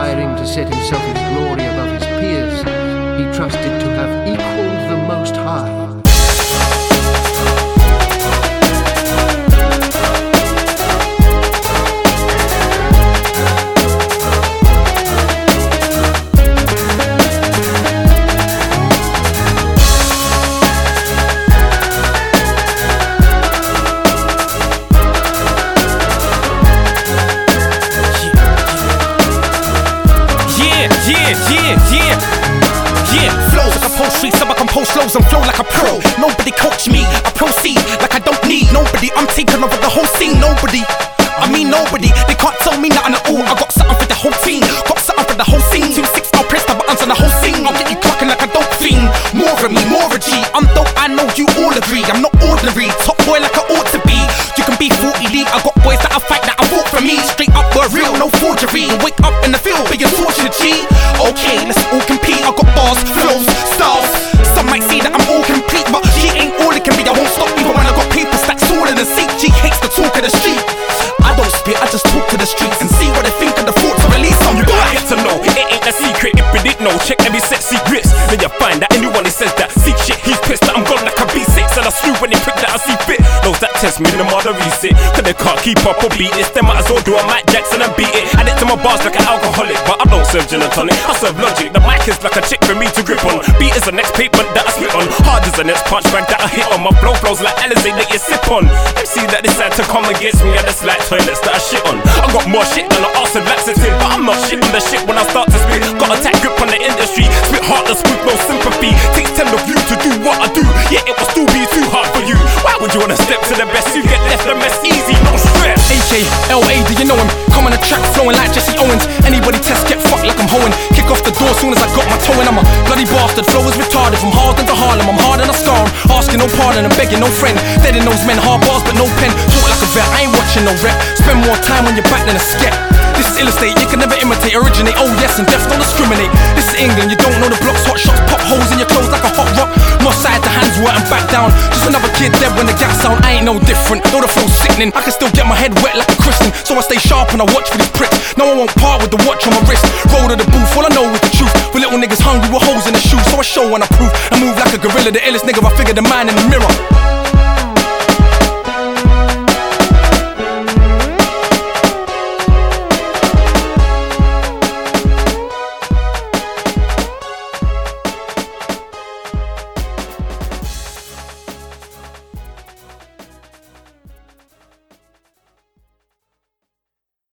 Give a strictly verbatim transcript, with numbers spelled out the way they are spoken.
aspiring to set himself in glory above his peers, he trusted to have equaled the Most High. Yeah, yeah, yeah, yeah. Flows like a post street, so I compose flows and flow like a pro. Nobody coach me, I proceed like I don't need nobody. I'm taking over the whole scene, nobody. I mean nobody, they can't tell me nothing at all. I got something for the whole team, got something for the whole scene. Two six, I'll press the buttons on the whole scene. I'll get you clocking like a dope fiend. More of me, more of a G. I'm dope, I know you all agree. I'm not ordinary, top boy like I ought to be. You can be forty elite, I got boys that I fight that I fought for me. Straight up, we're real, no forgery. Wake up in the field, being tortured, G. Okay, let's all compete. I got bars, flows, styles. Some might say that I'm all complete, but G ain't all it can be. I won't stop even when I got paper stacks all in the seat. G hates the talk of the street. I don't spit, I just talk to the streets and see what they think of the thoughts I release on. You gotta get to know, it ain't a secret. If you didn't know, check every set secrets. Then you find that anyone who says that seek shit, he's pissed that I'm gone like a B six. And I slew when they prick that I see fit. Those that test me, them are the reset. Cause they can't keep up or beat this. They might as well do a Mike Jackson and beat it. Add it to my bars like an alcoholic, but I don't serve gin and tonic, I serve logic. The mic is like a chick for me to grip on. Beat is the next pavement that I spit on. Hard is the next punch bag that I hit on. My flow flows like Alizé that you sip on. They see that decide to come against me, and it's like toilets that I shit on. I got more shit than an arse and laxative, but I'm not shit on the shit when I start to spit. Got a tight grip on the industry, spit heartless with no sympathy. Takes ten of you to do what I do, yeah it will still be too hard for you. Why would you wanna step to the best? You get left a mess easy, no stress. A K L A, do you know him? Come on the track flowing like Jesse Owens. Anybody test get fucked like I'm hoeing. Kick off the door soon as I got my toe in. I'm a bloody bastard, flow is retarded. From Harden to Harlem, I'm hard and I scar 'em. Asking no pardon and begging no friend. Dead in those men, hard bars but no pen. Talk like a vet, I ain't watching no rep. Spend more time on your back than a sket. This is illustrate, you can never imitate, originate. Oh yes, and death don't discriminate. This is England, you don't know the blocks. Hot shots, pop holes in your clothes like a hot rock. More side to hands, work and back down. Just another kid dead when the gas sound. I ain't no different, know the flow's sickening. I can still get my head wet like a Christian, so I stay sharp and I watch for these pricks. No one won't part with the watch on my wrist. Roll to the booth, all I know is the truth. With little niggas hungry with holes in the shoes, so I show when I prove. I move like a gorilla, the illest nigga, I figure the man in the mirror.